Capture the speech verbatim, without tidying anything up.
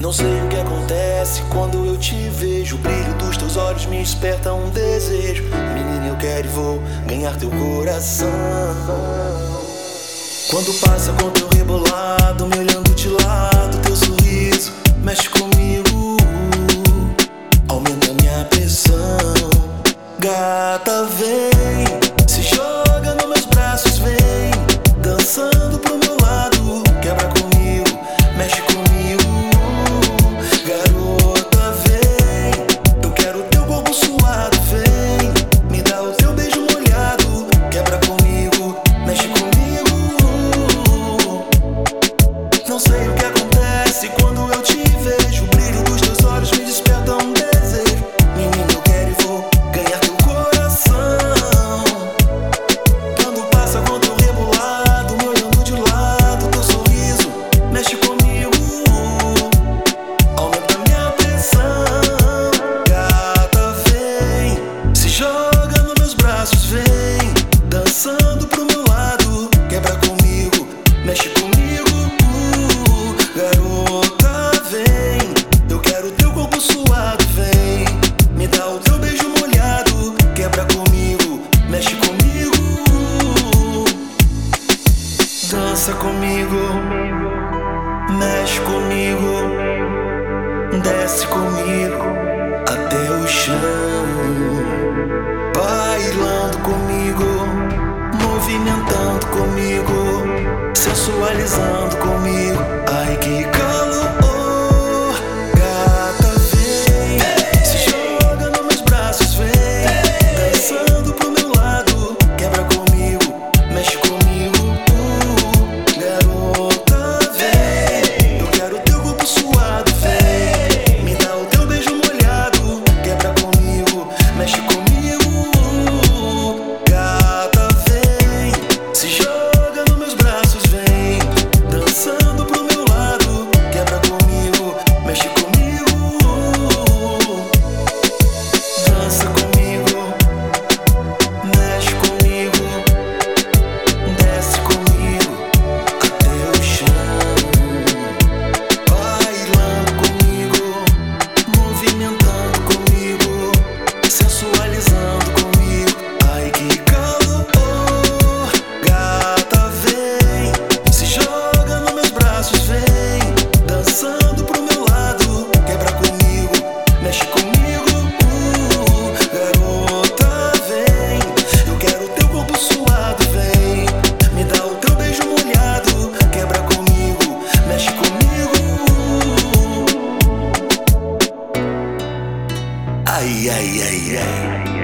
Não sei o que acontece quando eu te vejo. O brilho dos teus olhos me desperta um desejo. Menina, eu quero e vou ganhar teu coração. Quando passa com teu rebolado, me olhando de lado, teu sorriso mexe comigo, aumenta minha pressão. Gata, vem, se joga nos meus braços, vem, dançando pro meu lado, quebra comigo, mexe comigo. Garota, vem, eu quero teu corpo suado, vem, me dá o teu beijo molhado, quebra comigo, mexe comigo. Não sei o que acontece quando eu te vejo. O brilho dos teus olhos me desperta um desejo. Menina, eu quero e vou ganhar teu coração. Quando passa com teu rebolado, me olhando de lado, teu sorriso mexe comigo, aumenta minha pressão. Gata, vem, se joga nos meus braços, vem, dançando pro meu lado, quebra comigo, mexe comigo. Garota, vem, eu quero teu corpo suado, vem, me dá o teu beijo molhado, quebra comigo, mexe comigo. Dança comigo, mexe comigo, desce comigo até o chão, bailando comigo, movimentando comigo, sensualizando comigo. Ai, que calor. Gata, vem, se joga nos meus braços, vem, dançando pro meu lado, quebra comigo, mexe comigo. Garota, vem, eu quero teu corpo suado, vem, me dá o teu beijo molhado, quebra comigo, mexe comigo. Gata, vem, se joga nos meus braços, vem, dançando pro meu lado, quebra comigo, mexe comigo. Dança comigo, mexe comigo, desce comigo até o chão, bailando comigo, movimentando comigo, sensualizando comigo. Ai, que calor. Gata, vem, se joga nos meus braços, vem, dançando pro meu lado, quebra comigo, mexe comigo. Garota, vem, eu quero teu corpo suado, vem, me dá o teu beijo molhado, quebra comigo, mexe comigo. Ai, ai, ai, ai.